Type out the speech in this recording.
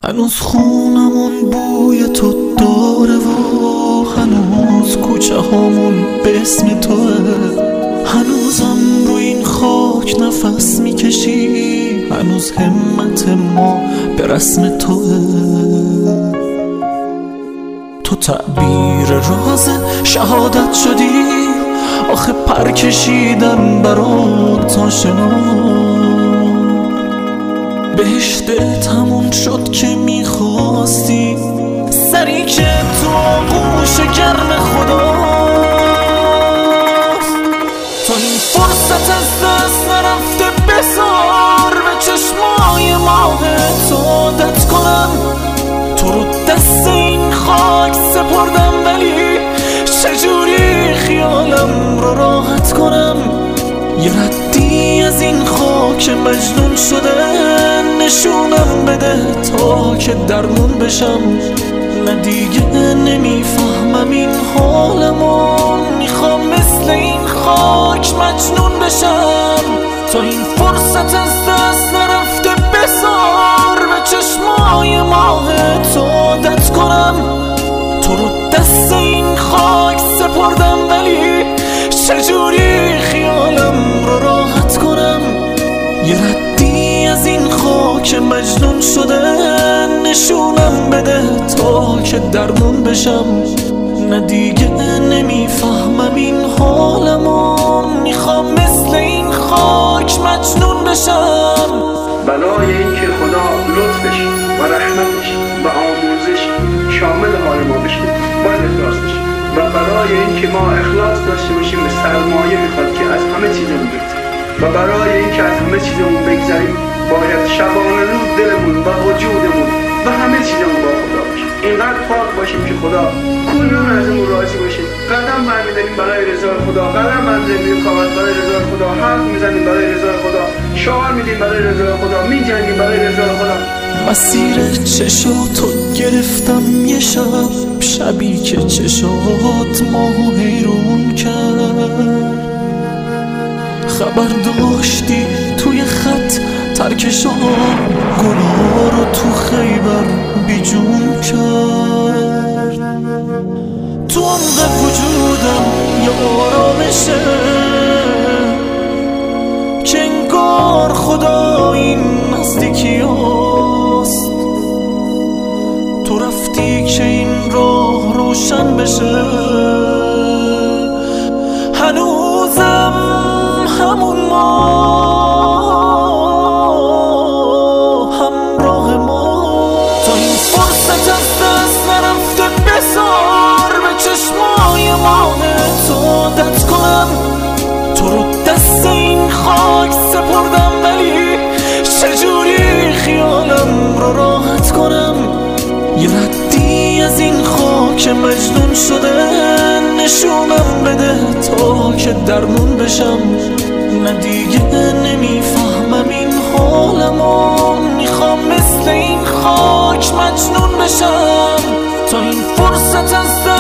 هنوز خونمون بوی تو داره و هنوز کوچه هامون به اسم توه، هنوزم رو این خاک نفس میکشی، هنوز همت ما به رسم توه. تو تعبیر راز شهادت شدی، آخه پر کشیدم برات آشنا، بهش دلت همون شد که میخواستی، سری که تو آغوش گرم خداست. تا این فرصت از دست نرفته بذار به چشمای ماه تو عادت کنم، تو رو دست این خاک سپردم، ولی چجوری خیالم رو راحت کنم. یه ردی از این خاک مجنون شده نشونم بده تا که درمون بشم، نه دیگه نمیفهمم این حالمو، میخوام مثل این خاک مجنون بشم. تا این فرصت از دست نرفته بذار به چشمای ماه تو عادت کنم، تو رو دست این خاک سپردم، ولی چجوری خیالم رو راحت کنم. یه ردی از این خاک مجنون شده نشونم بده تا که درمون بشم، نه دیگه نمیفهمم این حالمو، میخوام مثل این خاک مجنون بشم. بلای این که خدا لطفش و رحمتش و آموزش شامل حال ما بشه باید اخلاص بشه، و برای این که ما اخلاص داشته باشیم به سرمایه میخواد که از همه چیزمون بگذاریم، و برای این که از همه چیزمون بگذاریم باید شبانه روز دلمون و وجودمون و همه چیزمون با خدا باشه، اینقدر پاک باشیم که خدا کل رو ازمون راضی باشه. قدم برمی‌داریم برای رضای خدا، قدم برمی‌داریم کامل برای رضای خدا، حرف میزنیم برای رضای خدا، شعار میدیم برای رضای خدا، میجنگیم برای رضای خدا. مسیر چشاتو گرفتم یه شب، شبی که چشات ماهو حیرون کرد، خبر داشتی توی خط ترکشا گناه رو تو خیبر بیجون کرد. تو عمق وجودم یه آرامشه که انگار خدا این نزدیکی هست، تو رفتی که این راه روشن بشه، هنوزم همون ما همراه ما. تا این فرصت از دست نرفته بذار به چشمای ماه تو عادت کنم، تو رو دست این خاک سپردم، ولی چجوری خیالم رو راحت کنم. یه ردی از این خاک مجنون شده نشونم بده تا که درمون بشم، نه دیگه نمیفهمم این حالمو، میخوام مثل این خاک مجنون بشم. تا این فرصت از